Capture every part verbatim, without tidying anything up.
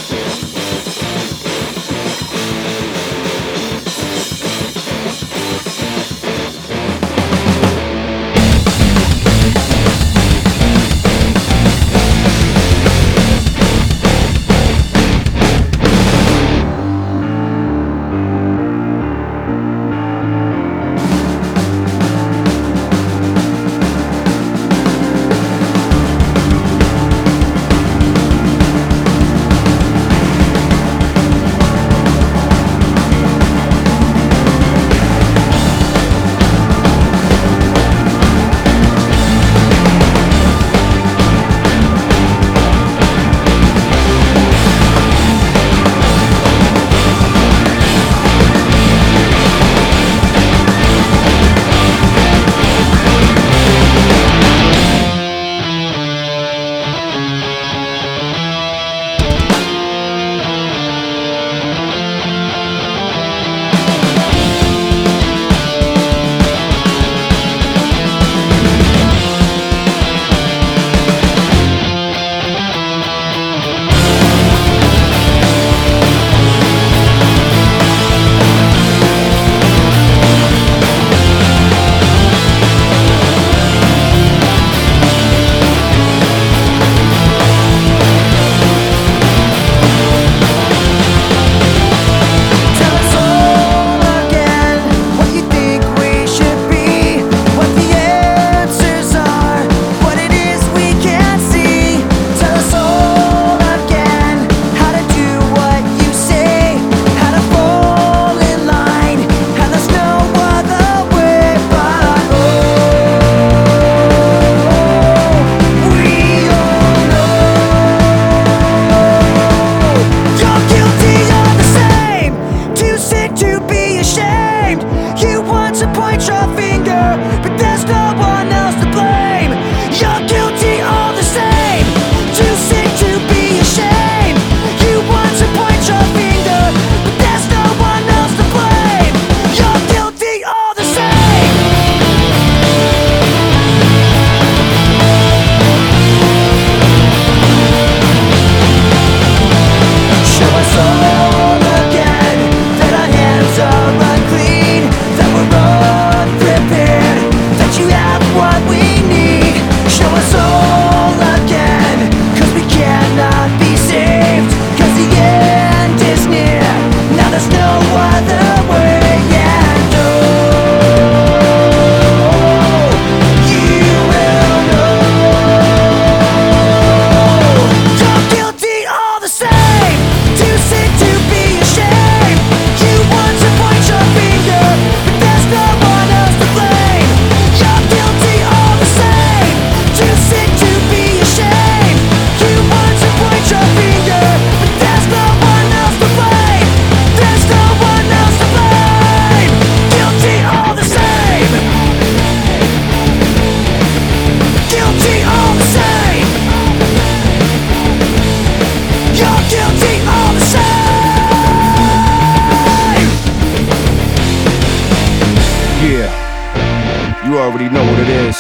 You already know what it is.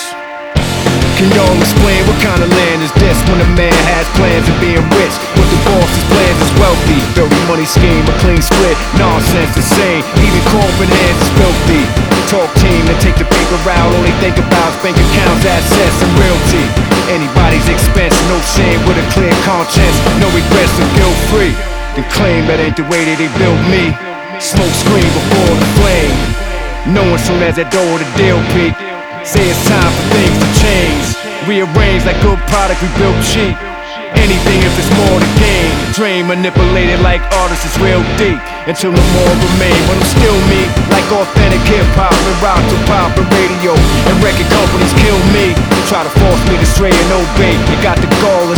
Can y'all explain what kind of land is this when a man has plans of being rich, but the boss's plans is wealthy? Dirty money scheme, a clean split, nonsense the same. Even corporate hands is filthy. Talk team that take the paper out, all they think about is bank accounts, assets, and realty. Anybody's expense, no shame with a clear conscience, no regrets and guilt free. Then claim that ain't the way that they built me. Smoke screen before the flame, knowing soon as that door of the deal peak. Say it's time for things to change, rearrange like good product we built cheap. Anything if it's more to gain. Drain manipulated like artists is real deep, until no more remain. But I'm still me, like authentic hip-hop and rock to pop and radio. And record companies kill me, try to force me to stray and obey. You got the gall to